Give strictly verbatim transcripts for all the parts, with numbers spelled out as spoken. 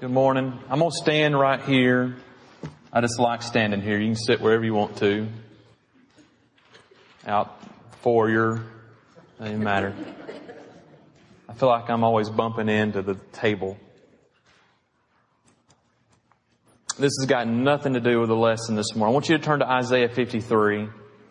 Good morning. I'm going to stand right here. I just like standing here. You can sit wherever you want to. Out for your, doesn't matter. I feel like I'm always bumping into the table. This has got nothing to do with the lesson this morning. I want you to turn to Isaiah fifty-three.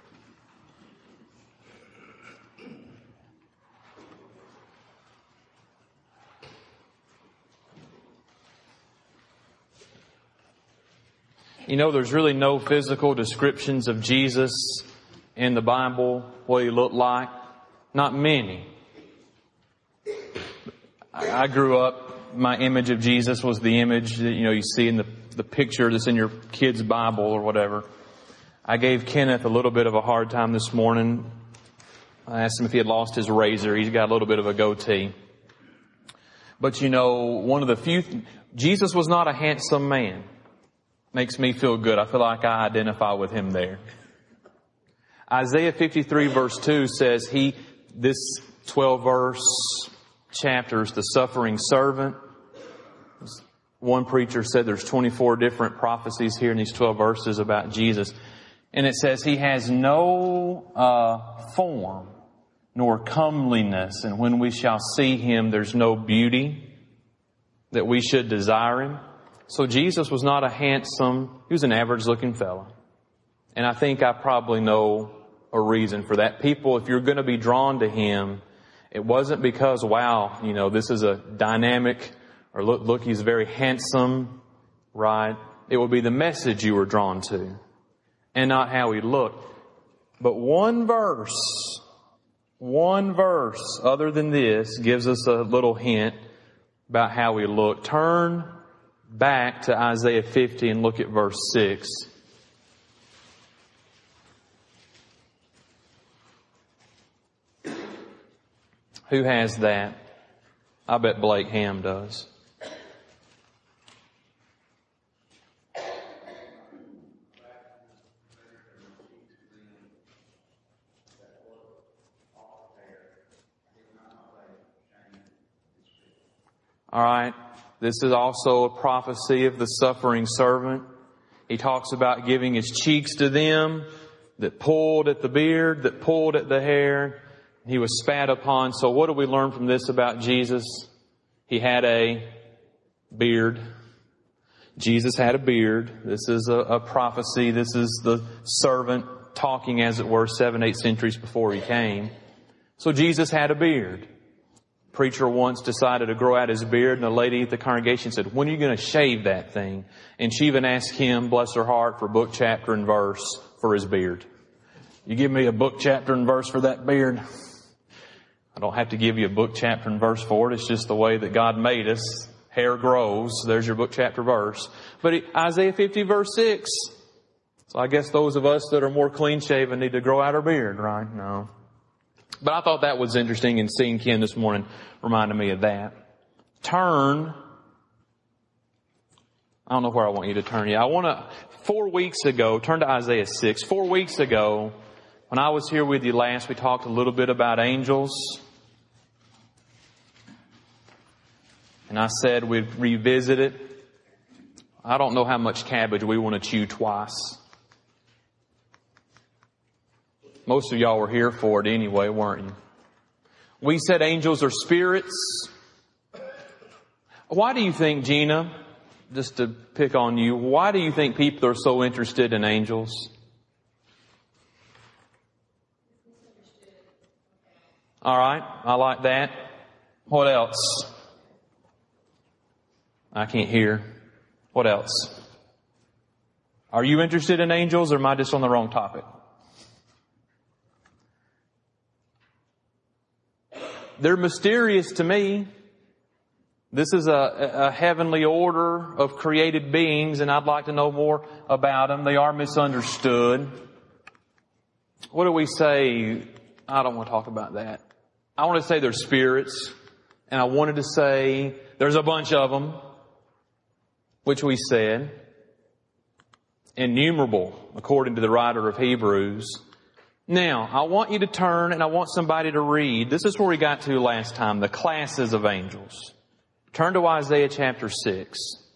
You know, there's really no physical descriptions of Jesus in the Bible, what he looked like. Not many. I grew up, my image of Jesus was the image that, you know, you see in the, the picture that's in your kid's Bible or whatever. I gave Kenneth a little bit of a hard time this morning. I asked him if he had lost his razor. He's got a little bit of a goatee. But you know, one of the few, th- Jesus was not a handsome man. Makes me feel good. I feel like I identify with him there. Isaiah fifty-three verse two says he, this twelve verse chapter is the suffering servant. One preacher said there's twenty-four different prophecies here in these twelve verses about Jesus. And it says he has no uh, form nor comeliness. And when we shall see him, there's no beauty that we should desire him. So Jesus was not a handsome, he was an average looking fella. And I think I probably know a reason for that. People, if you're going to be drawn to him, it wasn't because, wow, you know, this is a dynamic, or look, look, he's very handsome, right? It would be the message you were drawn to and not how he looked. But one verse, one verse other than this gives us a little hint about how he looked. Turn back to Isaiah fifty and look at verse six. Who has that? I bet Blake Ham does. All right. This is also a prophecy of the suffering servant. He talks about giving his cheeks to them that pulled at the beard, that pulled at the hair. He was spat upon. So what do we learn from this about Jesus? He had a beard. Jesus had a beard. This is a, a prophecy. This is the servant talking, as it were, seven, eight centuries before he came. So Jesus had a beard. Preacher once decided to grow out his beard, and a lady at the congregation said, when are you going to shave that thing? And she even asked him, bless her heart, for book, chapter, and verse for his beard. You give me a book, chapter, and verse for that beard? I don't have to give you a book, chapter, and verse for it. It's just the way that God made us. Hair grows. There's your book, chapter, verse. But Isaiah fifty, verse six. So I guess those of us that are more clean-shaven need to grow out our beard, right? No. But I thought that was interesting, and seeing Ken this morning reminded me of that. Turn. I don't know where I want you to turn yet. I want to, four weeks ago, turn to Isaiah six. Four weeks ago, when I was here with you last, we talked a little bit about angels. And I said we'd revisit it. I don't know how much cabbage we want to chew twice. Most of y'all were here for it anyway, weren't you? We said angels are spirits. Why do you think, Gina, just to pick on you, why do you think people are so interested in angels? All right, I like that. What else? I can't hear. What else? Are you interested in angels, or am I just on the wrong topic? They're mysterious to me. This is a, a heavenly order of created beings, and I'd like to know more about them. They are misunderstood. What do we say? I don't want to talk about that. I want to say they're spirits, and I wanted to say there's a bunch of them, which we said. Innumerable, according to the writer of Hebrews. Now, I want you to turn, and I want somebody to read. This is where we got to last time, the classes of angels. Turn to Isaiah chapter six.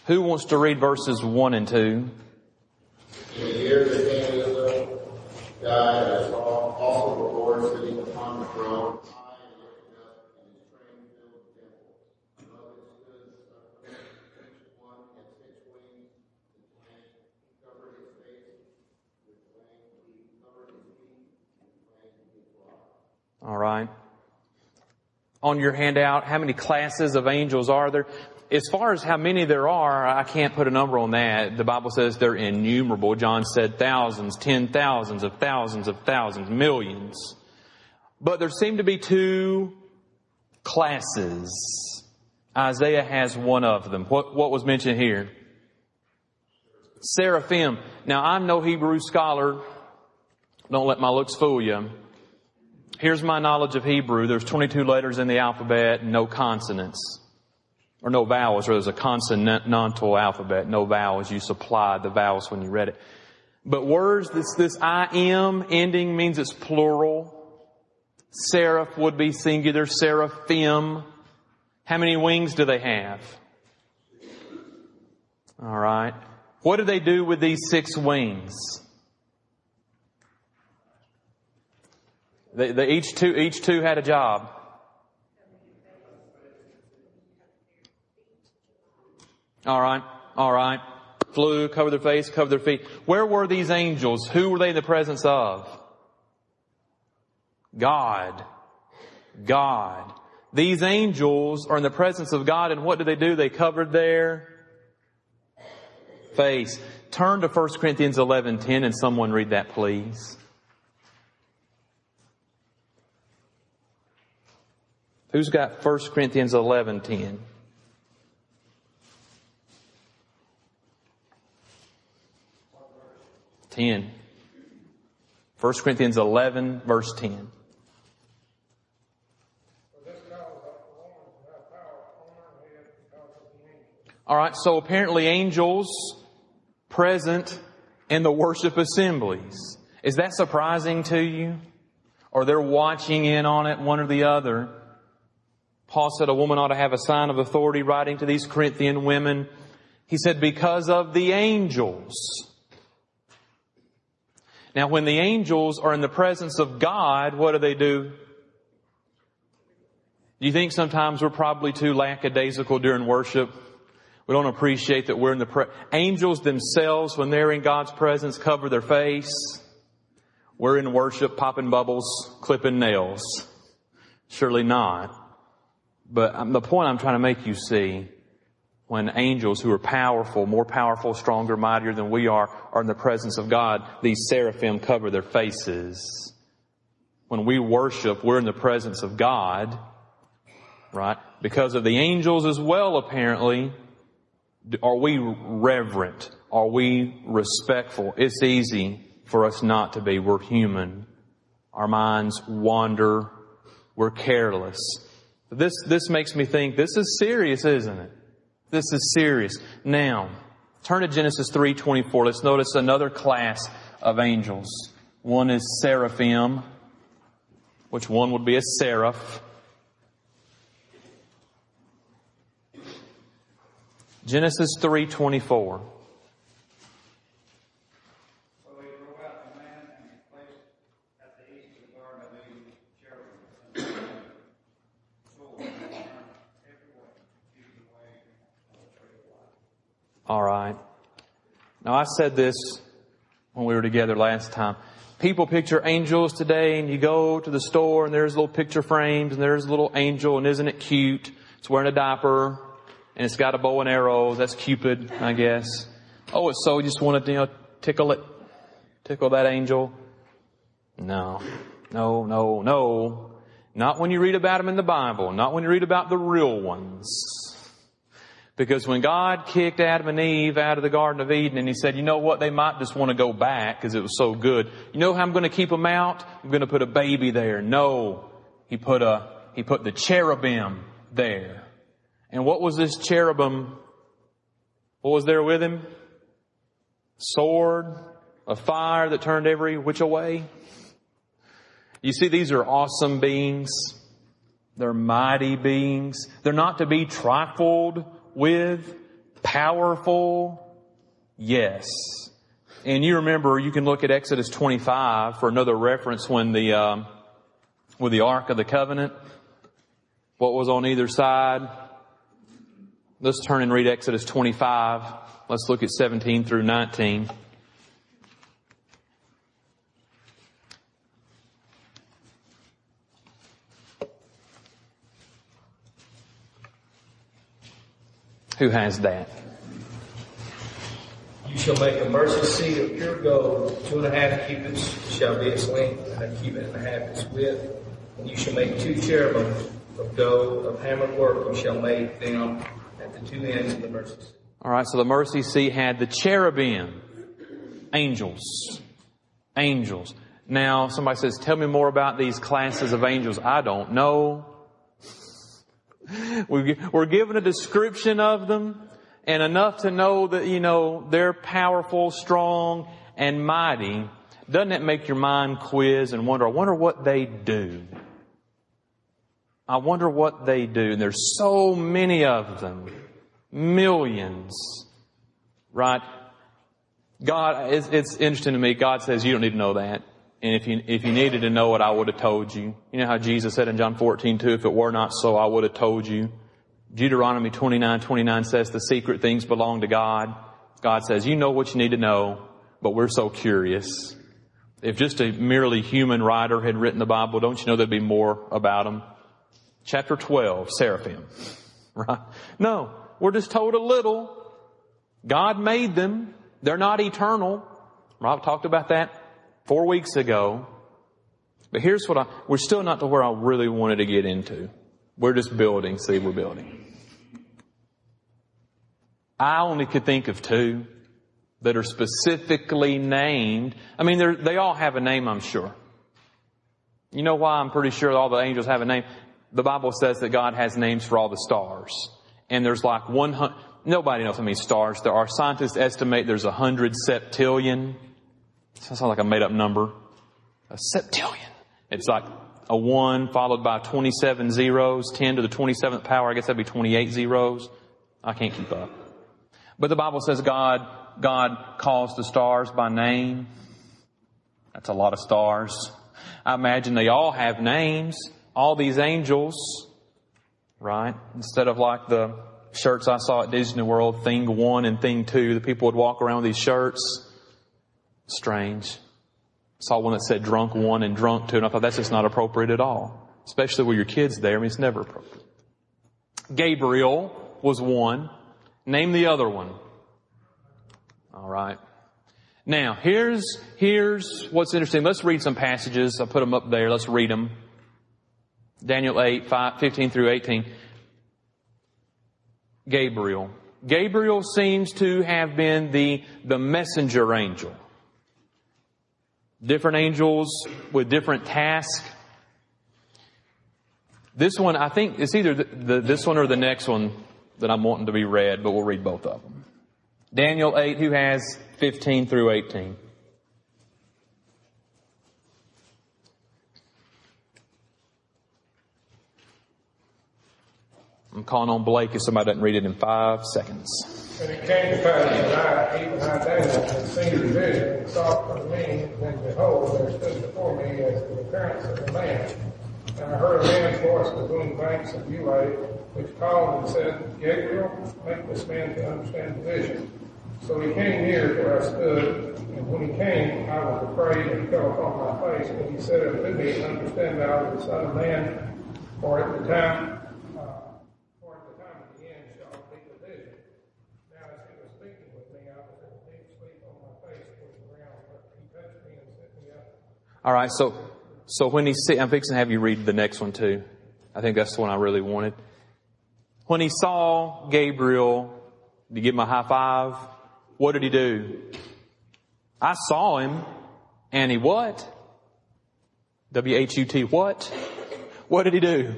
Who wants to read verses one and two? In the years of King Uzziah died, I saw also the Lord sitting upon the throne, high and lifted up, and his train filled the temple. Above it stood seraphim, each one had six wings. The flame covered his face, with flame he covered his feet, and flame he flies. All right. On your handout, how many classes of angels are there? As far as how many there are, I can't put a number on that. The Bible says they're innumerable. John said thousands, ten thousands of thousands of thousands, millions. But there seem to be two classes. Isaiah has one of them. What, what was mentioned here? Seraphim. Now, I'm no Hebrew scholar. Don't let my looks fool you. Here's my knowledge of Hebrew. There's twenty-two letters in the alphabet, no consonants. Or no vowels, or there's a consonantal alphabet, no vowels. You supplied the vowels when you read it. But words, this, this I am ending means it's plural. Seraph would be singular, seraphim. How many wings do they have? All right. What do they do with these six wings? They, they each two, each two had a job. All right, all right. Flew, cover their face, cover their feet. Where were these angels? Who were they in the presence of? God. God. These angels are in the presence of God, and what did they do? They covered their face. Turn to First Corinthians eleven ten, and someone read that, please. Who's got First Corinthians eleven ten? ten. First Corinthians eleven, verse ten. All right, so apparently angels present in the worship assemblies. Is that surprising to you? Or they're watching in on it, one or the other? Paul said a woman ought to have a sign of authority, writing to these Corinthian women. He said because of the angels. Now, when the angels are in the presence of God, what do they do? Do you think sometimes we're probably too lackadaisical during worship? We don't appreciate that we're in the pre- angels themselves, when they're in God's presence, cover their face. We're in worship, popping bubbles, clipping nails. Surely not. But the point I'm trying to make you see, when angels who are powerful, more powerful, stronger, mightier than we are, are in the presence of God, these seraphim cover their faces. When we worship, we're in the presence of God, right? Because of the angels as well, apparently. Are we reverent? Are we respectful? It's easy for us not to be. We're human. Our minds wander. We're careless. This, this makes me think this is serious, isn't it? This is serious. Now, turn to Genesis three twenty-four. Let's notice another class of angels. One is seraphim, which one would be a seraph. Genesis three twenty-four. So he drove out the man and he placed at the east of the Garden of Eden cherubim and swords every way, keep the way of the tree of life. All right. Now, I said this when we were together last time. People picture angels today, and you go to the store and there's little picture frames and there's a little angel, and isn't it cute? It's wearing a diaper. And it's got a bow and arrows. That's Cupid, I guess. Oh, it's so you just want to, you know, tickle it. Tickle that angel. No. No, no, no. Not when you read about them in the Bible. Not when you read about the real ones. Because when God kicked Adam and Eve out of the Garden of Eden and He said, you know what, they might just want to go back because it was so good. You know how I'm going to keep them out? I'm going to put a baby there. No. He put a, He put the cherubim there. And what was this cherubim? What was there with him? Sword, a fire that turned every which way. You see, these are awesome beings. They're mighty beings. They're not to be trifled with. Powerful? Yes. And you remember, you can look at Exodus twenty-five for another reference when the, um, with the Ark of the Covenant. What was on either side? Let's turn and read Exodus twenty-five. Let's look at seventeen through nineteen. Who has that? You shall make a mercy seat of pure gold, two and a half cubits shall be its length, and a cubit and a half its width. And you shall make two cherubim of gold, of hammered work. You shall make them at the two ends of the mercy seat. All right, so the mercy seat had the cherubim, angels, angels. Now, somebody says, tell me more about these classes of angels. I don't know. We're given a description of them and enough to know that, you know, they're powerful, strong, and mighty. Doesn't that make your mind quiz and wonder, I wonder what they do? I wonder what they do. And there's so many of them. Millions. Right? God, it's, it's interesting to me. God says you don't need to know that. And if you, if you needed to know it, I would have told you. You know how Jesus said in John fourteen two, if it were not so, I would have told you. Deuteronomy twenty-nine twenty-nine says the secret things belong to God. God says, you know what you need to know, but we're so curious. If just a merely human writer had written the Bible, don't you know there'd be more about them? Chapter twelve, seraphim. Right? No, we're just told a little. God made them. They're not eternal. Rob talked about that four weeks ago. But here's what I, we're still not to where I really wanted to get into. We're just building. See, we're building. I only could think of two that are specifically named. I mean, they're, they all have a name, I'm sure. You know why I'm pretty sure all the angels have a name? The Bible says that God has names for all the stars. And there's like one hundred, nobody knows how many stars there are. Scientists estimate there's a hundred septillion. Sounds like a made up number. A septillion. It's like a one followed by twenty-seven zeros, ten to the twenty-seventh power. I guess that'd be twenty-eight zeros. I can't keep up. But the Bible says God, God calls the stars by name. That's a lot of stars. I imagine they all have names. All these angels, right? Instead of like the shirts I saw at Disney World, Thing One and Thing Two, the people would walk around with these shirts. Strange. I saw one that said Drunk One and Drunk Two, and I thought that's just not appropriate at all. Especially with your kids there. I mean, it's never appropriate. Gabriel was one. Name the other one. All right. Now, here's, here's what's interesting. Let's read some passages. I put them up there. Let's read them. Daniel eight, five, fifteen through eighteen. Gabriel. Gabriel seems to have been the, the messenger angel. Different angels with different tasks. This one, I think it's either the, the, this one or the next one that I'm wanting to be read, but we'll read both of them. Daniel eight, who has fifteen through eighteen? I'm calling on Blake if somebody doesn't read it in five seconds. And it came to pass that I, even I Daniel, had seen the vision and sought for me, and behold, there stood before me as the appearance of a man. And I heard a man's voice between the banks of Ulai, which called and said, Gabriel, make this man to understand the vision. So he came near to where I stood, and when he came, I was afraid and fell upon my face. But he said unto me, understand thou the Son of Man, for at the time All right, so so when he see, I'm fixing to have you read the next one too. I think that's the one I really wanted. When he saw Gabriel, did he give him a high five? What did he do? I saw him, and he what? W H U T, what? What did he do?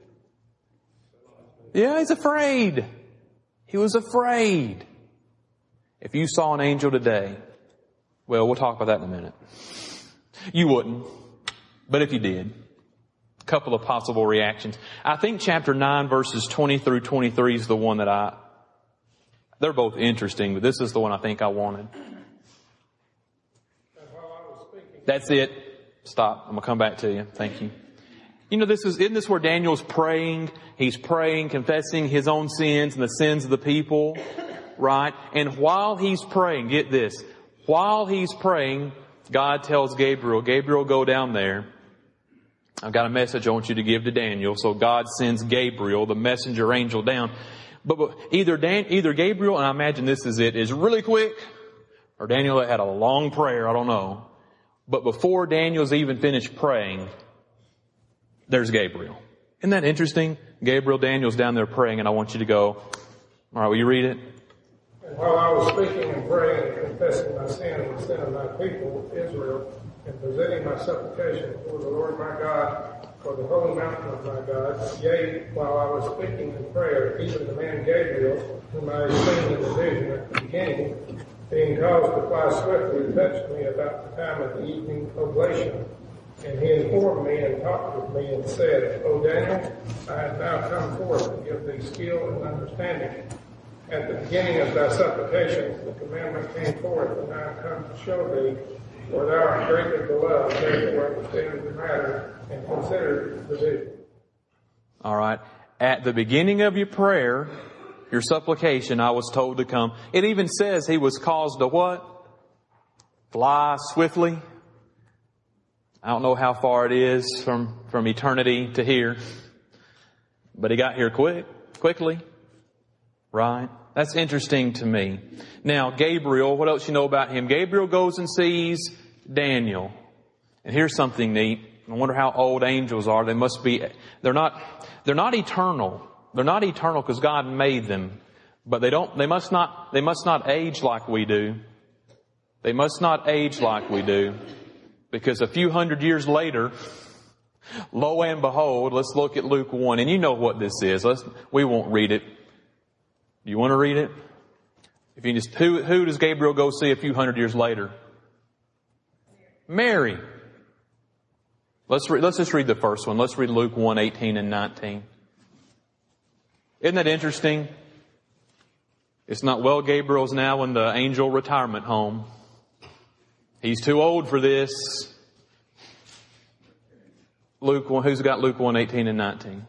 Yeah, he's afraid. He was afraid. If you saw an angel today, well, we'll talk about that in a minute. You wouldn't. But if you did, a couple of possible reactions. I think chapter nine verses twenty through twenty-three is the one that I, They're both interesting, but this is the one I think I wanted. And while I was speaking, That's it. Stop. I'm going to come back to you. Thank you. You know, this is, isn't this where Daniel's praying? He's praying, confessing his own sins and the sins of the people, right? And while he's praying, get this, while he's praying, God tells Gabriel, Gabriel, go down there. I've got a message I want you to give to Daniel. So God sends Gabriel, the messenger angel, down. But, but either Dan, either Gabriel, and I imagine this is it, is really quick, or Daniel had a long prayer, I don't know. But before Daniel's even finished praying, there's Gabriel. Isn't that interesting? Gabriel, Daniel's down there praying, and I want you to go. All right, will you read it? and while I was speaking and praying and confessing my sin and the sin of my people, Israel, and presenting my supplication before the Lord my God for the holy mountain of my God, yea, while I was speaking in prayer, even the man Gabriel, whom I had seen in the vision at the beginning, being caused to fly swiftly, touched me about the time of the evening oblation. And he informed me and talked with me and said, O Daniel, I have now come forth to give thee skill and understanding. At the beginning of thy supplications, the commandment came forth, and I have come to show thee, for thou art greatly beloved, therefore understand the matter and consider the vision. All right. At the beginning of your prayer, your supplication, I was told to come. It even says he was caused to what? Fly swiftly. I don't know how far it is from, from eternity to here, but he got here quick, quickly, right? That's interesting to me. Now, Gabriel, what else you know about him? Gabriel goes and sees Daniel. And here's something neat. I wonder how old angels are. They must be, they're not, they're not eternal. They're not eternal because God made them, but they don't, they must not, they must not age like we do. They must not age like we do. Because a few hundred years later, lo and behold, let's look at Luke one. And you know what this is. Let's, we won't read it. Do you want to read it? If you just, who, who does Gabriel go see a few hundred years later? Mary. Let's read, let's just read the first one. Let's read Luke one, eighteen and nineteen. Isn't that interesting? It's not, well, Gabriel's now in the angel retirement home. He's too old for this. Luke one, who's got Luke one, eighteen and nineteen?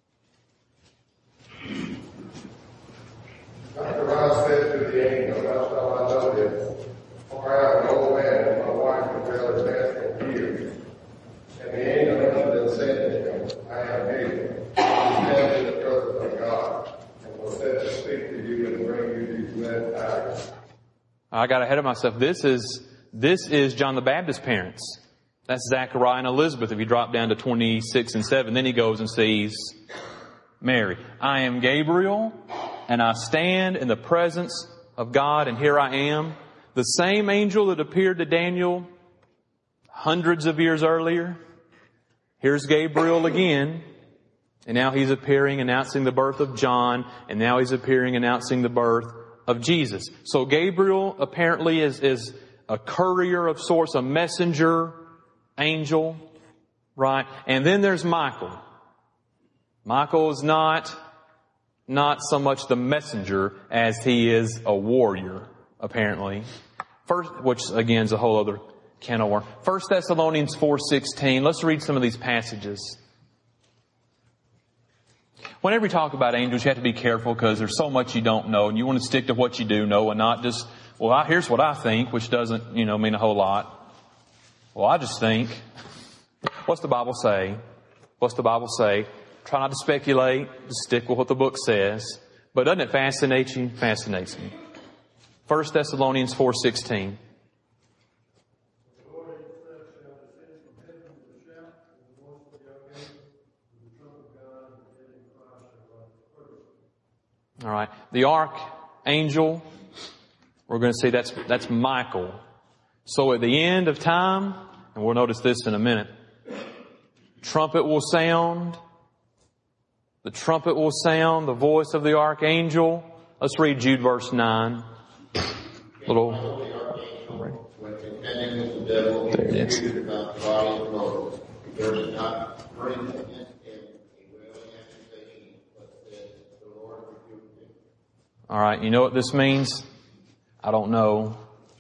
Zacharias said to the angel, thou shalt not know this, for I am an old man, and my wife is well advanced in years. And the angel answered and said to him, I am Gabriel, who stand in the presence of God, and was sent to speak to you and bring you these glad tidings. I got ahead of myself. This is This is John the Baptist's parents. That's Zachariah and Elizabeth. If you drop down to twenty-six and seven, then he goes and sees Mary. I am Gabriel, and I stand in the presence of God, and here I am. The same angel that appeared to Daniel hundreds of years earlier. Here's Gabriel again, and now he's appearing, announcing the birth of John, and now he's appearing, announcing the birth of Jesus. So Gabriel apparently is, is a courier of sorts, a messenger angel, right? And then there's Michael. Michael is not, not so much the messenger as he is a warrior, apparently. First, which again is a whole other can of worms. First Thessalonians four sixteen. Let's read some of these passages. Whenever you talk about angels, you have to be careful because there's so much you don't know, and you want to stick to what you do know and not just, well, I, here's what I think, which doesn't, you know, mean a whole lot. Well, I just think. What's the Bible say? What's the Bible say? Try not to speculate. Just stick with what the book says. But doesn't it fascinate you? Fascinates me. First Thessalonians four sixteen. All right. The archangel, we're going to see that's, that's Michael. So at the end of time, and we'll notice this in a minute, trumpet will sound. The trumpet will sound, the voice of the archangel. Let's read Jude verse nine. Little. When contending with the devil, he disputed about the body of Moses. He durst not bring against him a railing accusation, but said, the Lord rebuked him. All right, you know what this means? I don't know.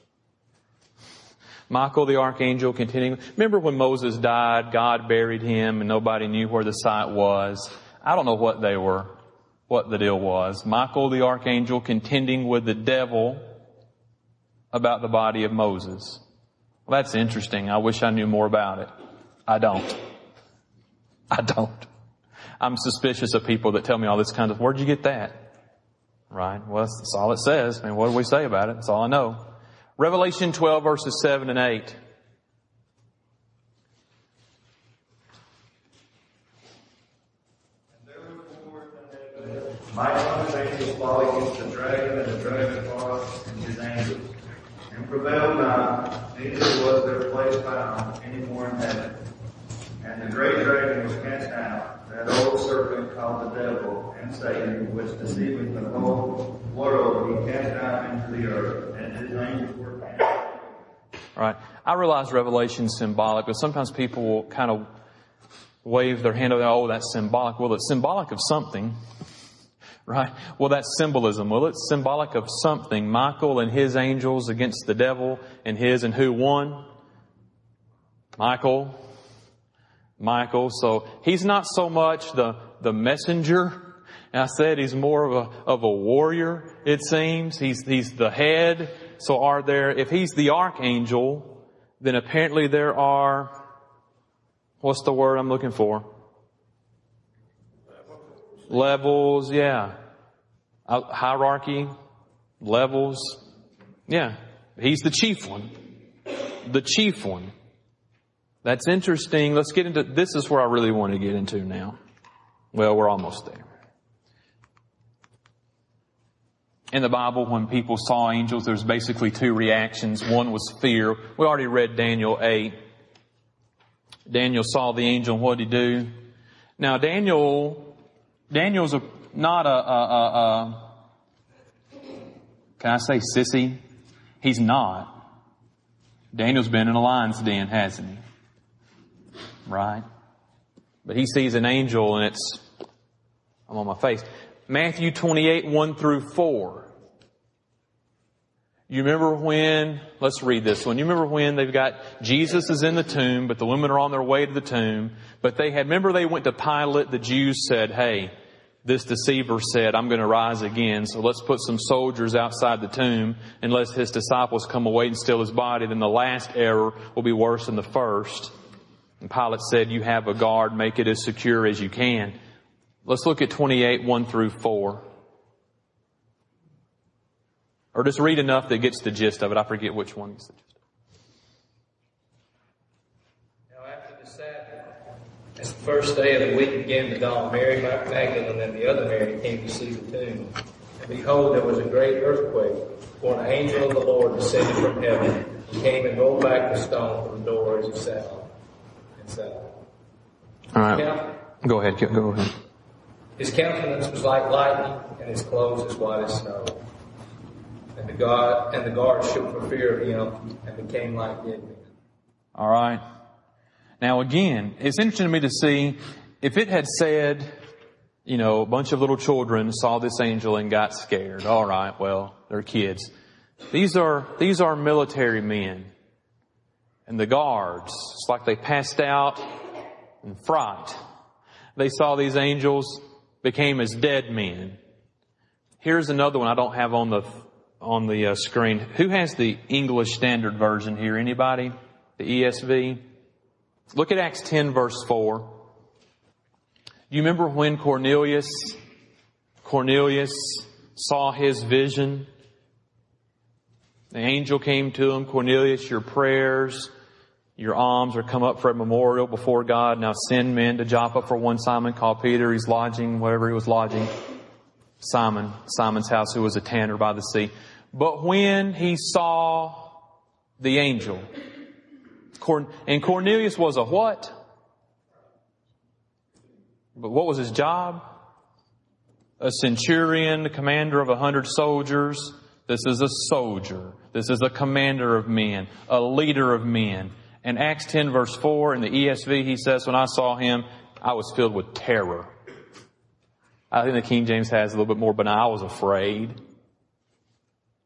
Michael the archangel continuing. Remember when Moses died, God buried him and nobody knew where the site was? I don't know what they were, what the deal was. Michael the archangel contending with the devil about the body of Moses. Well, that's interesting. I wish I knew more about it. I don't. I don't. I'm suspicious of people that tell me all this kind of, where'd you get that? Right? Well, that's all it says. I mean, what do we say about it? That's all I know. Revelation twelve verses seven and eight. And there was forth in heaven mighty on his angels fought against the dragon, and the dragon fought and his angels, and prevailed not, neither was their place found any more in heaven. And the great dragon was cast out, that old serpent called the devil and Satan, which deceiveth the whole world, he cast out into the earth, and his angels were cast out. All right. I realize Revelation is symbolic, but sometimes people will kind of wave their hand over, oh, that's symbolic. Well, it's symbolic of something, right? Well, that's symbolism. Well, it's symbolic of something. Michael and his angels against the devil and his, and who won? Michael. Michael. So he's not so much the, the messenger. And I said he's more of a, of a warrior, it seems. He's, he's the head. So are there, if he's the archangel, then apparently there are, what's the word I'm looking for? Levels, yeah. Uh, hierarchy, levels. Yeah. He's the chief one. The chief one. That's interesting. Let's get into, this is where I really want to get into now. Well, we're almost there. In the Bible, when people saw angels, there's basically two reactions. One was fear. We already read Daniel eight. Daniel saw the angel, and what did he do? Now, Daniel, Daniel's a, not a, a, a, a, can I say sissy? He's not. Daniel's been in a lion's den, hasn't he? Right? But he sees an angel, and it's, I'm on my face. Matthew twenty-eight, one through four. You remember when, let's read this one. You remember when they've got, Jesus is in the tomb, but the women are on their way to the tomb. But they had, remember they went to Pilate, the Jews said, hey, this deceiver said, I'm going to rise again. So let's put some soldiers outside the tomb and let his disciples come away and steal his body. Then the last error will be worse than the first. And Pilate said, you have a guard, make it as secure as you can. Let's look at twenty-eight, one through four. Or just read enough that gets the gist of it. I forget which one is the gist. Now after the Sabbath, as the first day of the week began to dawn, Mary Magdalene and the other Mary came to see the tomb. And behold, there was a great earthquake, for an angel of the Lord descended from heaven, and came and rolled back the stone from the door as he sat on it. And sat on it. All right. Now, Go ahead. Go ahead. his countenance was like lightning, and his clothes as white as snow. And the God and the guards shook for fear of him, and became like dead men. All right. Now again, it's interesting to me to see if it had said, you know, a bunch of little children saw this angel and got scared. All right, well, they're kids. These are these are military men, and the guards. It's like they passed out in fright. They saw these angels, became as dead men. Here's another one I don't have on the on the uh, screen. Who has the English Standard Version here? Anybody? The E S V? Look at Acts ten verse four. You remember when Cornelius, Cornelius saw his vision? The angel came to him, Cornelius, your prayers, your alms are come up for a memorial before God. Now send men to Joppa for one Simon called Peter. He's lodging, wherever he was lodging. Simon, Simon's house, who was a tanner by the sea. But when he saw the angel, and Cornelius was a what? But what was his job? A centurion, the commander of a hundred soldiers. This is a soldier. This is a commander of men, a leader of men. In Acts ten verse four, in the E S V, he says, when I saw him, I was filled with terror. I think the King James has a little bit more, but I was afraid.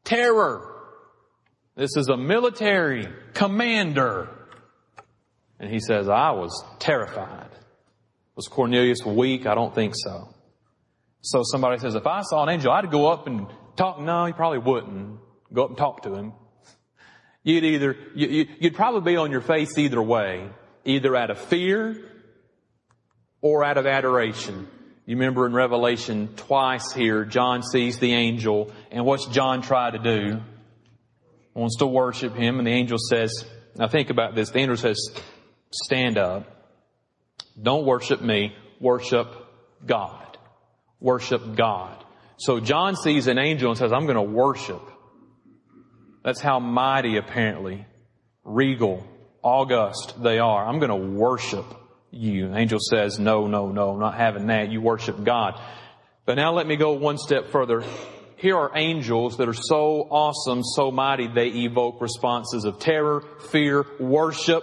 terror. This is a military commander. And he says, I was terrified. Was Cornelius weak? I don't think so. So somebody says, if I saw an angel, I'd go up and talk. No, you probably wouldn't. Go up and talk to him. You'd either, you, you'd probably be on your face either way. Either out of fear or out of adoration. You remember in Revelation twice here, John sees the angel, and what's John try to do? Wants to worship him, and the angel says, now think about this, the angel says, stand up. Don't worship me, worship God. Worship God. So John sees an angel and says, I'm going to worship. That's how mighty, apparently, regal, august they are. I'm going to worship you. The angel says, no, no, no, I'm not having that. You worship God. But now let me go one step further. Here are angels that are so awesome, so mighty, they evoke responses of terror, fear, worship.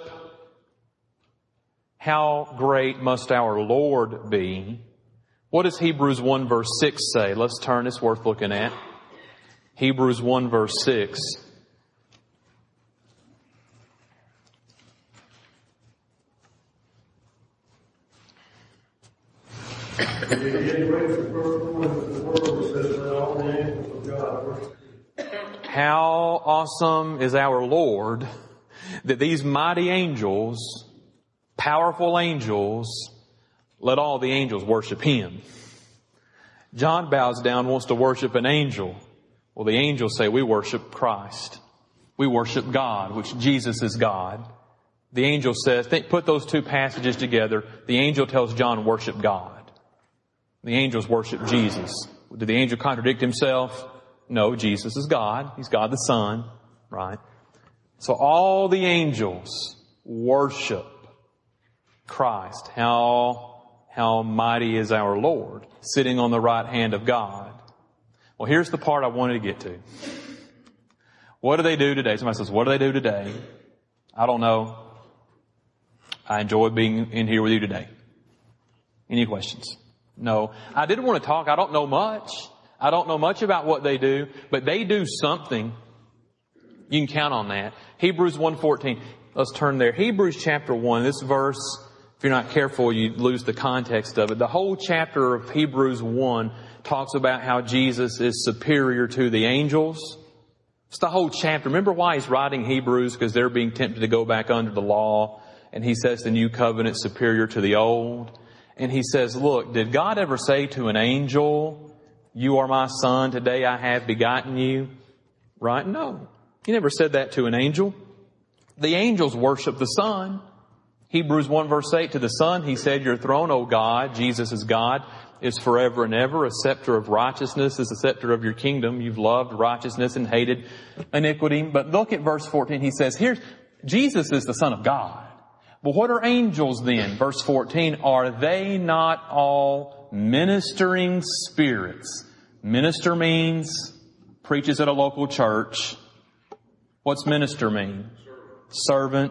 How great must our Lord be? What does Hebrews one verse six say? Let's turn, it's worth looking at. Hebrews one verse six. How awesome is our Lord that these mighty angels, powerful angels, let all the angels worship Him. John bows down, wants to worship an angel. Well, the angels say we worship Christ. We worship God, which Jesus is God. The angel says, think, put those two passages together. The angel tells John, worship God. The angels worship Jesus. Did the angel contradict himself? No, Jesus is God. He's God the Son, right? So all the angels worship Christ. How, how mighty is our Lord, sitting on the right hand of God. Well, here's the part I wanted to get to. What do they do today? Somebody says, what do they do today? I don't know. I enjoy being in here with you today. Any questions? No. I didn't want to talk. I don't know much. I don't know much about what they do, but they do something. You can count on that. Hebrews one fourteen. Let's turn there. Hebrews chapter one. This verse, if you're not careful, you lose the context of it. The whole chapter of Hebrews one talks about how Jesus is superior to the angels. It's the whole chapter. Remember why he's writing Hebrews? Because they're being tempted to go back under the law. And he says the new covenant is superior to the old. And he says, look, did God ever say to an angel, you are my son, today I have begotten you? Right? No. He never said that to an angel. The angels worship the Son. Hebrews one verse eight, to the Son he said, your throne, O God, Jesus is God, is forever and ever. A scepter of righteousness is the scepter of your kingdom. You've loved righteousness and hated iniquity. But look at verse fourteen. He says, here, Jesus is the Son of God. Well, what are angels then? Verse fourteen, are they not all ministering spirits? Minister means preaches at a local church. What's minister mean? Servant.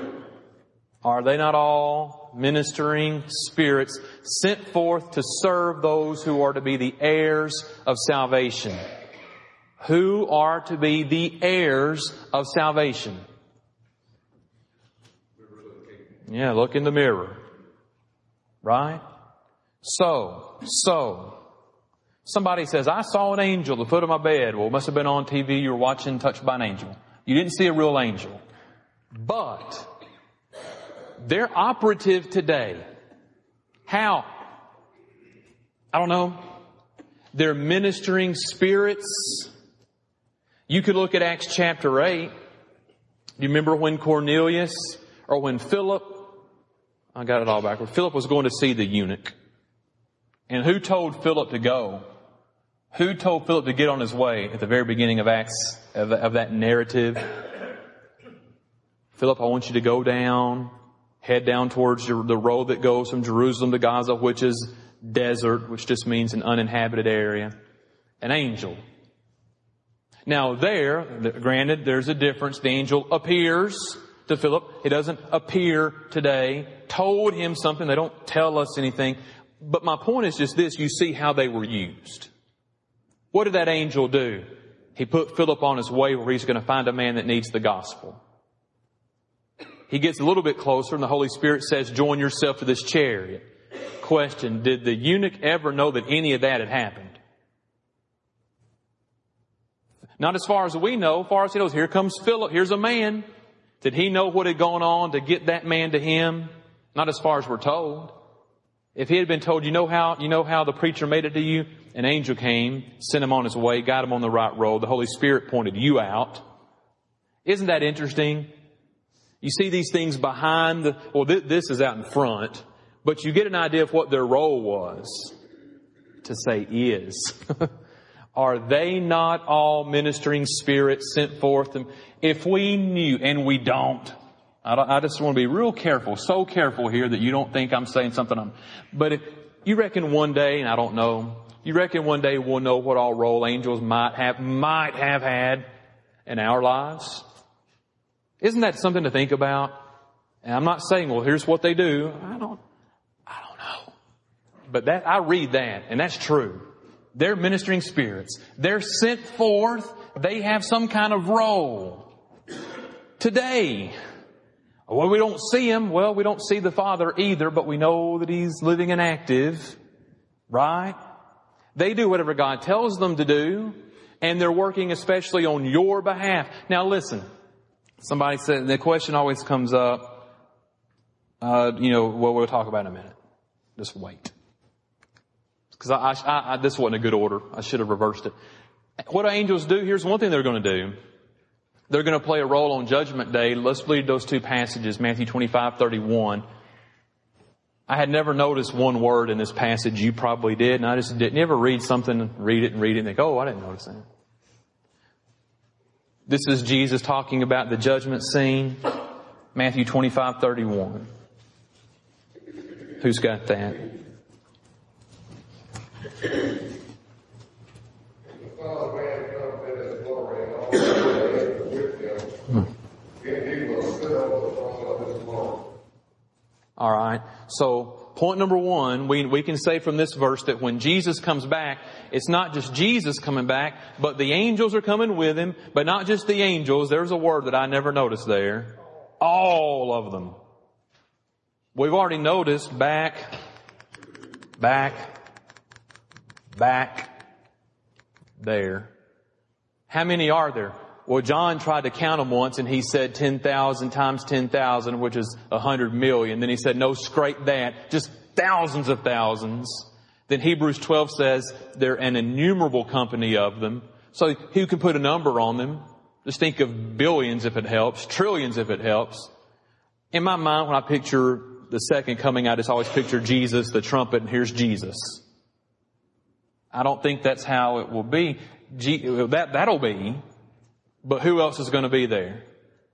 Are they not all ministering spirits sent forth to serve those who are to be the heirs of salvation? Who are to be the heirs of salvation? Yeah, look in the mirror. Right? So, so, somebody says, I saw an angel at the foot of my bed. Well, it must have been on T V. You were watching Touched by an Angel. You didn't see a real angel. But they're operative today. How? I don't know. They're ministering spirits. You could look at Acts chapter eight. You remember when Cornelius or when Philip, I got it all backward. Philip was going to see the eunuch. And who told Philip to go? Who told Philip to get on his way at the very beginning of Acts, of, of that narrative? Philip, I want you to go down, head down towards the road that goes from Jerusalem to Gaza, which is desert, which just means an uninhabited area. An angel. Now there, granted, there's a difference. The angel appears to Philip. It doesn't appear today. Told him something. They don't tell us anything. But my point is just this. You see how they were used. What did that angel do? He put Philip on his way where he's going to find a man that needs the gospel. He gets a little bit closer and the Holy Spirit says, join yourself to this chariot. Question, did the eunuch ever know that any of that had happened? Not as far as we know. As far as he knows, here comes Philip. Here's a man. Did he know what had gone on to get that man to him? Not as far as we're told. If he had been told, you know how, you know how the preacher made it to you? An angel came, sent him on his way, got him on the right road. The Holy Spirit pointed you out. Isn't that interesting? You see these things behind the, well, th- this is out in front, but you get an idea of what their role was. To say is. Are they not all ministering spirits sent forth? And if we knew, and we don't, I, don't, I just want to be real careful, so careful here that you don't think I'm saying something I'm, but if you reckon one day, and I don't know, you reckon one day we'll know what all role angels might have, might have had in our lives? Isn't that something to think about? And I'm not saying, well, here's what they do. I don't, I don't know. But that, I read that, and that's true. They're ministering spirits. They're sent forth. They have some kind of role. Today, well, we don't see Him. Well, we don't see the Father either, but we know that He's living and active. Right? They do whatever God tells them to do, and they're working especially on your behalf. Now listen, somebody said, the question always comes up, uh, you know, well, we'll talk about it in a minute. Just wait. Because I, I, I, this wasn't a good order. I should have reversed it. What do angels do? Here's one thing they're going to do. They're going to play a role on Judgment Day. Let's read those two passages, Matthew twenty-five, thirty-one. I had never noticed one word in this passage. You probably did. And I just didn't. You ever read something, read it and read it and think, oh, I didn't notice that. This is Jesus talking about the judgment scene. Matthew twenty-five, thirty-one. Who's got that? All right. So point number one, we, we can say from this verse that when Jesus comes back, it's not just Jesus coming back, but the angels are coming with Him. But not just the angels. There's a word that I never noticed there. All of them. We've already noticed back, back, back, there. How many are there? Well, John tried to count them once and he said ten thousand times ten thousand, which is one hundred million. Then he said, no, scrape that. Just thousands of thousands. Then Hebrews twelve says they're an innumerable company of them. So who can put a number on them? Just think of billions if it helps, trillions if it helps. In my mind, when I picture the second coming, I just always picture Jesus, the trumpet, and here's Jesus. I don't think that's how it will be. That, that'll be. But who else is going to be there?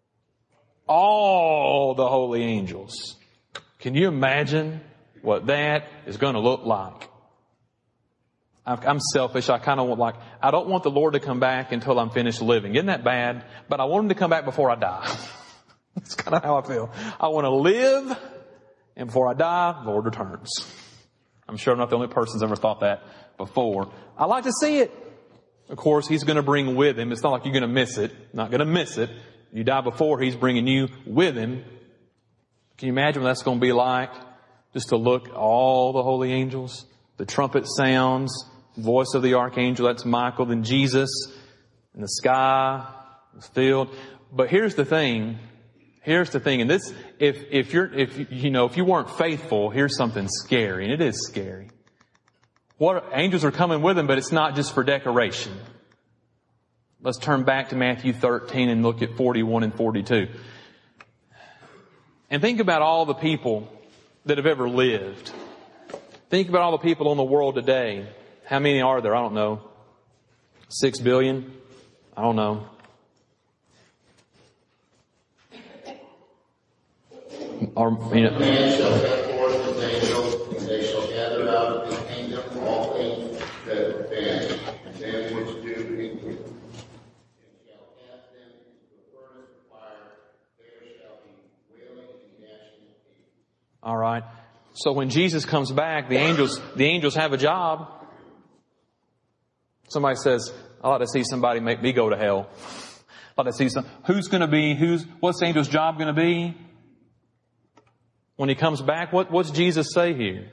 All the holy angels. Can you imagine what that is going to look like? I'm selfish. I kind of want like, I don't want the Lord to come back until I'm finished living. Isn't that bad? But I want Him to come back before I die. That's kind of how I feel. I want to live, and before I die, the Lord returns. I'm sure I'm not the only person who's ever thought that before. I like to see it. Of course, He's going to bring with Him. It's not like you're going to miss it. Not going to miss it. You die before, He's bringing you with Him. Can you imagine what that's going to be like? Just to look at all the holy angels, the trumpet sounds, voice of the archangel, that's Michael, then Jesus in the sky, the field. But here's the thing. Here's the thing. And this, if, if you're, if, you know, if you weren't faithful, here's something scary. And it is scary. What angels are coming with Him, but it's not just for decoration. Let's turn back to Matthew thirteen and look at forty-one and forty-two. And think about all the people that have ever lived. Think about all the people in the world today. How many are there? I don't know. Six billion? I don't know. Or, you know. Man shall set forth His angels, and they shall gather out of His kingdom all things that offend, and them which do iniquity, and shall cast them into the furnace of fire. There shall be wailing and gnashing of teeth. All right. So when Jesus comes back, the angels, the angels have a job. Somebody says, I like to see somebody make me go to hell. I like to see some, who's going to be, who's, what's the angel's job going to be? When he comes back, what, what's Jesus say here?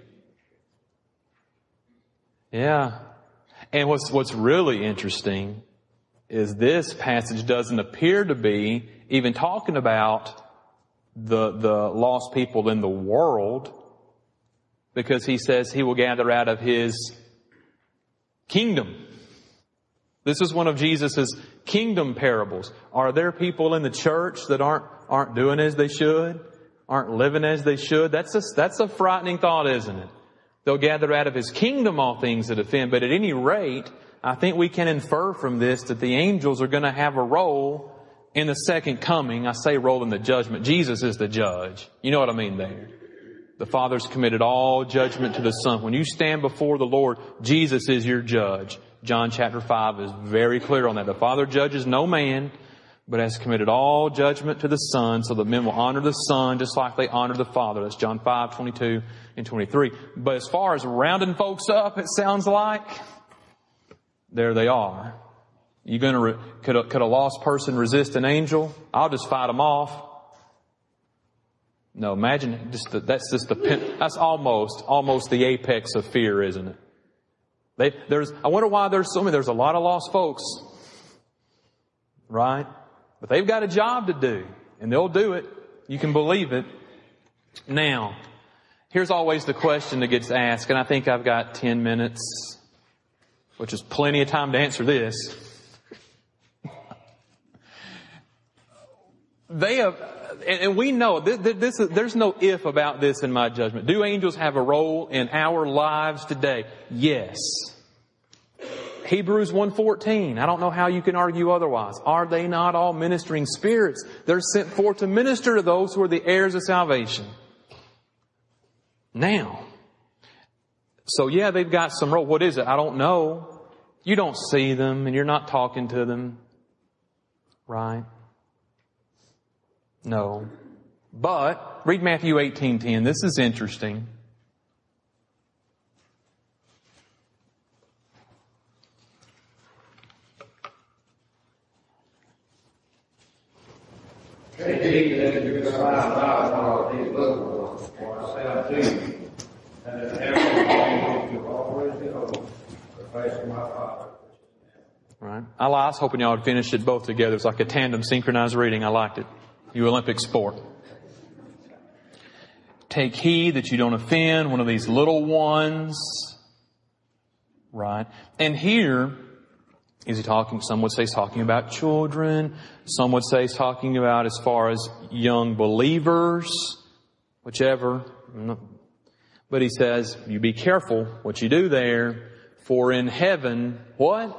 Yeah. And what's, what's really interesting is this passage doesn't appear to be even talking about the, the lost people in the world, because he says he will gather out of his kingdom. This is one of Jesus' kingdom parables. Are there people in the church that aren't, aren't doing as they should? Aren't living as they should? That's a, that's a frightening thought, isn't it? They'll gather out of his kingdom all things that offend. But at any rate, I think we can infer from this that the angels are going to have a role in the second coming. I say role in the judgment. Jesus is the judge. You know what I mean there. The Father's committed all judgment to the Son. When you stand before the Lord, Jesus is your judge. John chapter five is very clear on that. The Father judges no man, but has committed all judgment to the Son, so that men will honor the Son just like they honor the Father. That's John five, twenty-two and twenty-three. But as far as rounding folks up, it sounds like, there they are. You gonna, re- could a, could a lost person resist an angel? I'll just fight them off. No, imagine just the, that's just the, pen, that's almost, almost the apex of fear, isn't it? They, there's, I wonder why there's so many, there's a lot of lost folks. Right? But they've got a job to do, and they'll do it. You can believe it. Now, here's always the question that gets asked, and I think I've got ten minutes, which is plenty of time to answer this. They have, and we know, this, this, there's no if about this in my judgment. Do angels have a role in our lives today? Yes. Hebrews one fourteen. I don't know how you can argue otherwise. Are they not all ministering spirits? They're sent forth to minister to those who are the heirs of salvation. Now, so yeah, they've got some role. What is it? I don't know. You don't see them and you're not talking to them. Right? No. But, read Matthew eighteen ten. This is interesting. Take heed that you despise not all these little ones, for I say unto you, that in heaven you always behold the face of my Father. Right. I was hoping y'all would finish it both together. It's like a tandem synchronized reading. I liked it. You Olympic sport. Take heed that you don't offend one of these little ones. Right. And here, is he talking, some would say he's talking about children. Some would say he's talking about as far as young believers, whichever. But he says, you be careful what you do there, for in heaven, what?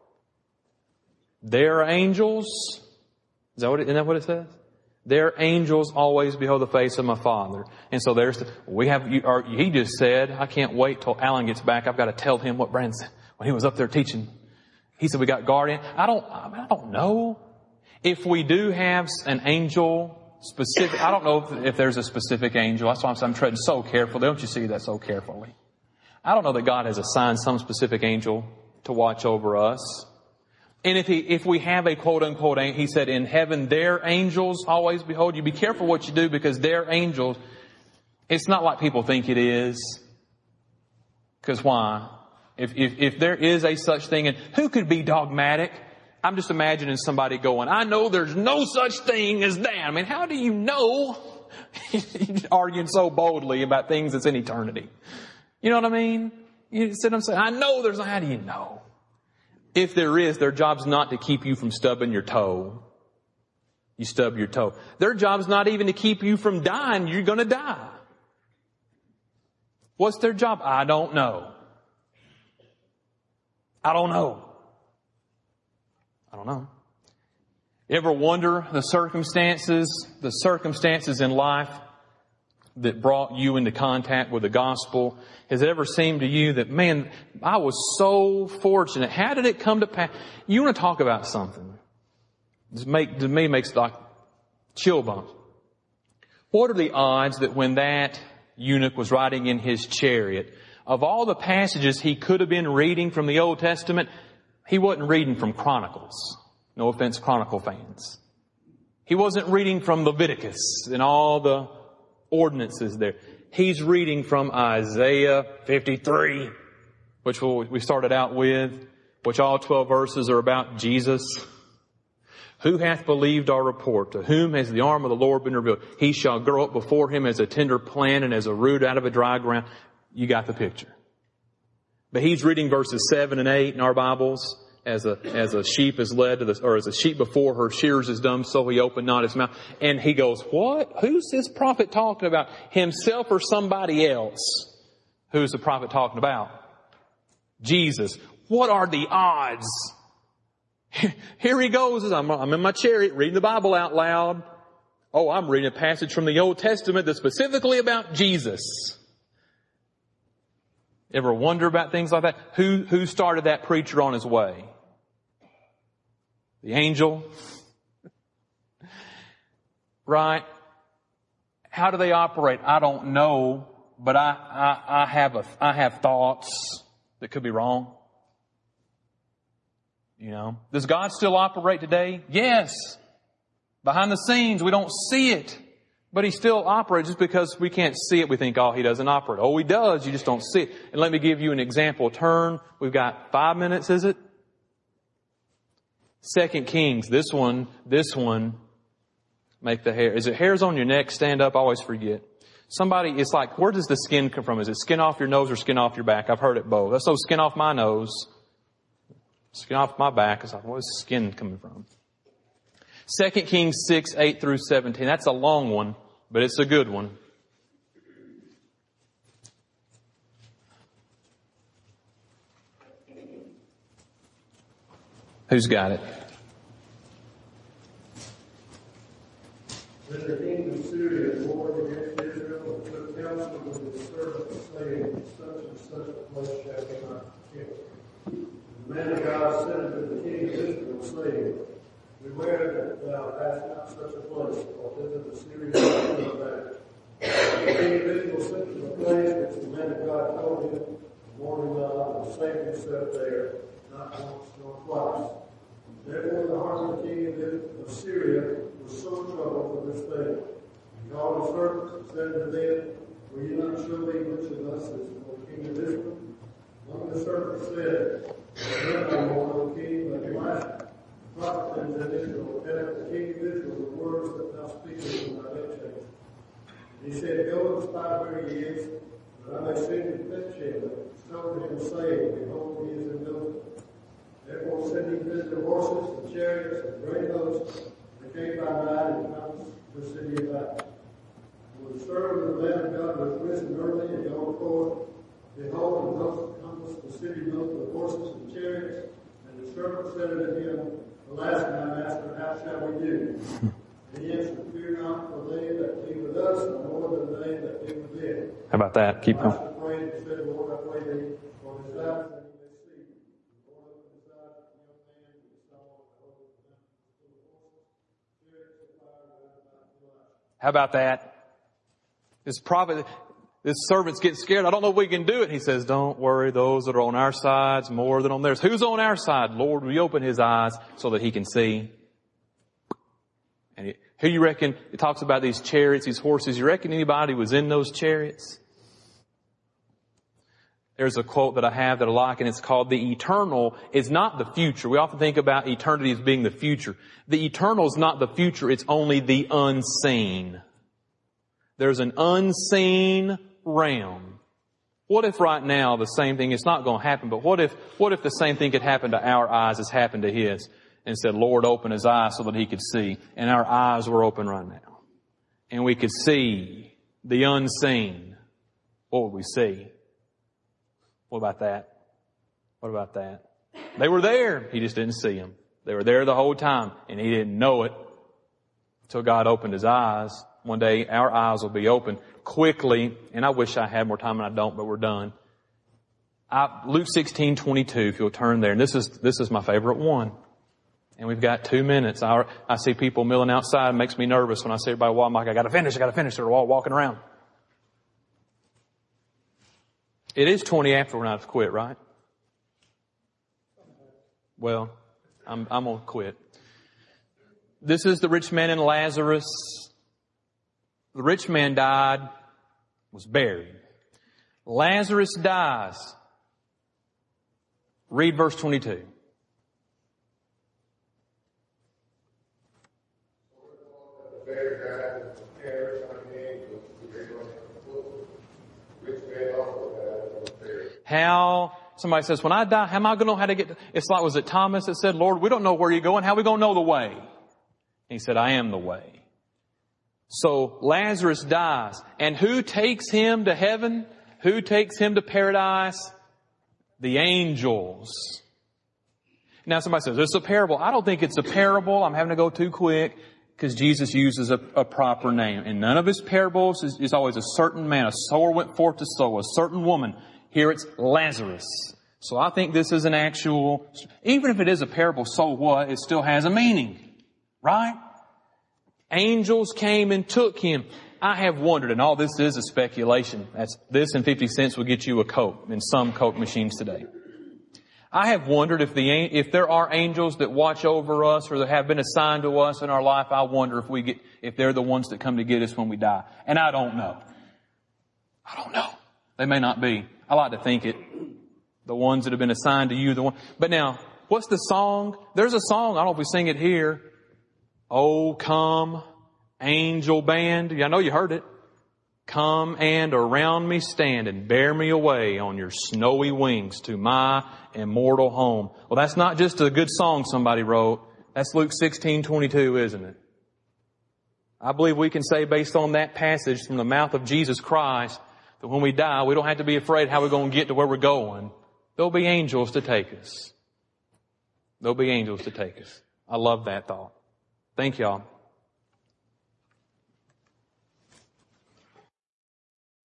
Their angels. Is that what it, isn't that what it says? Their angels always behold the face of my Father. And so there's, the, we have, you, or he just said, I can't wait till Alan gets back. I've got to tell him what Brandon said when he was up there teaching. He said we got guardian. I don't, I don't know. If we do have an angel specific, I don't know if, if there's a specific angel. That's why I'm saying I'm treading so carefully. Don't you see that so carefully? I don't know that God has assigned some specific angel to watch over us. And if he, if we have a quote unquote, he said in heaven, their angels always behold you. Be careful what you do, because their angels, it's not like people think it is. Because why? If, if, if there is a such thing, and who could be dogmatic? I'm just imagining somebody going, I know there's no such thing as that. I mean, how do you know? Arguing so boldly about things that's in eternity. You know what I mean? You sit and say, I know there's, how do you know? If there is, their job's not to keep you from stubbing your toe. You stub your toe. Their job's not even to keep you from dying. You're going to die. What's their job? I don't know. I don't know. I don't know. You ever wonder the circumstances, the circumstances in life that brought you into contact with the gospel? Has it ever seemed to you that, man, I was so fortunate? How did it come to pass? You want to talk about something. This make, to me makes like chill bumps. What are the odds that when that eunuch was riding in his chariot, of all the passages he could have been reading from the Old Testament, He wasn't reading from Chronicles. No offense, Chronicle fans. He wasn't reading from Leviticus and all the ordinances there. He's reading from Isaiah fifty-three, which we started out with, which all twelve verses are about Jesus. Who hath believed our report? To whom has the arm of the Lord been revealed? He shall grow up before him as a tender plant and as a root out of a dry ground. You got the picture. But he's reading verses seven and eight in our Bibles. As a, as a sheep is led to the, or as a sheep before her shears is dumb, so he opened not his mouth. And he goes, what? Who's this prophet talking about? Himself or somebody else? Who's the prophet talking about? Jesus. What are the odds? Here he goes. I'm, I'm in my chariot reading the Bible out loud. Oh, I'm reading a passage from the Old Testament that's specifically about Jesus. Ever wonder about things like that? Who, who started that preacher on his way? The angel? Right? How do they operate? I don't know, but I, I, I have a, I have thoughts that could be wrong. You know, does God still operate today? Yes. Behind the scenes, we don't see it. But he still operates. Just because we can't see it, we think, oh, he doesn't operate. Oh, he does. You just don't see it. And let me give you an example. Turn. We've got five minutes, is it? Second Kings. This one, this one, make the hair. Is it hairs on your neck stand up? I always forget. Somebody, it's like, where does the skin come from? Is it skin off your nose or skin off your back? I've heard it both. That's so skin off my nose. Skin off my back. It's like, where's the skin coming from? Second Kings six, eight through seventeen. That's a long one, but it's a good one. Who's got it? Then the king of Syria warred against Israel and took counsel with his servants, saying, such and such a place shall be not killed. The man of God said unto the king of Israel, saying, beware that thou hast not such a place, for thither the Syrians will come back. The king of Israel sent to the place which the man of God told him, warned him of, and saved himself there, not once nor twice. Therefore the heart of the king of Syria was so troubled for this thing. He called his servants and said unto them, will you not show me which of us is for the king of Israel? One of the servants said, none no more, O king, but Elisha. Prophet unto Israel, tell the king of Israel the words that thou speakest in thy bedchamber. And he said, go and spy where he is, that I may send him bedchamber, show him, saying, behold, he is in Dothan. Therefore send him visitor horses and chariots and great hosts, and came by night and compassed the city about. When the servant of the man of God was risen early and gone forth, behold, the host compassed the city built with horses and chariots, and the servant said unto him, alas, my master, how shall we do? And he answered, fear not, for they that be with us are more than they that be with them. How about that? Keep going. Elisha prayed and said, Lord, I pray thee, for his eyes that he may see. The Lord opened his eyes to the young man, and he saw the host of them full of horses, chariots of fire round about Elisha. How about that? This prophet, this servant's getting scared. I don't know if we can do it. He says, don't worry, those that are on our side's more than on theirs. Who's on our side? Lord, we open his eyes so that he can see. And he, who you reckon, it talks about these chariots, these horses. You reckon anybody was in those chariots? There's a quote that I have that I like, and it's called, the eternal is not the future. We often think about eternity as being the future. The eternal is not the future. It's only the unseen. There's an unseen realm. What if right now the same thing, it's not going to happen, but what if, what if the same thing could happen to our eyes as happened to his? And said, Lord, open his eyes so that he could see. And our eyes were open right now. And we could see the unseen. What would we see? What about that? What about that? They were there. He just didn't see them. They were there the whole time, and he didn't know it until God opened his eyes. One day our eyes will be open quickly, and I wish I had more time, and I don't, but we're done. I, Luke sixteen twenty-two, if you'll turn there, and this is this is my favorite one. And we've got two minutes. I, I see people milling outside. It makes me nervous when I see everybody walking. I'm like, I got to finish. I got to finish. They're all walking around. It is twenty after we're not to quit, right? Well, I'm, I'm going to quit. This is the rich man and Lazarus. The rich man died, was buried. Lazarus dies. Read verse twenty-two. How, somebody says, when I die, how am I going to know how to get to, it's like, was it Thomas that said, Lord, we don't know where you're going. How are we going to know the way? And he said, I am the way. So Lazarus dies. And who takes him to heaven? Who takes him to paradise? The angels. Now somebody says, it's a parable. I don't think it's a parable. I'm having to go too quick because Jesus uses a, a proper name. In none of his parables is, is always a certain man. A sower went forth to sow. A certain woman. Here it's Lazarus. So I think this is an actual, even if it is a parable, so what? It still has a meaning. Right? Angels came and took him. I have wondered, and all this is a speculation. That's, this and fifty cents will get you a Coke in some Coke machines today. I have wondered if the, if there are angels that watch over us or that have been assigned to us in our life. I wonder if we get, if they're the ones that come to get us when we die. And I don't know. I don't know. They may not be. I like to think it. The ones that have been assigned to you, the one. But now, what's the song? There's a song. I don't know if we sing it here. Oh, come, angel band. I know you heard it. Come and around me stand and bear me away on your snowy wings to my immortal home. Well, that's not just a good song somebody wrote. That's Luke sixteen twenty-two, isn't it? I believe we can say based on that passage from the mouth of Jesus Christ that when we die, we don't have to be afraid how we're going to get to where we're going. There'll be angels to take us. There'll be angels to take us. I love that thought. Thank y'all.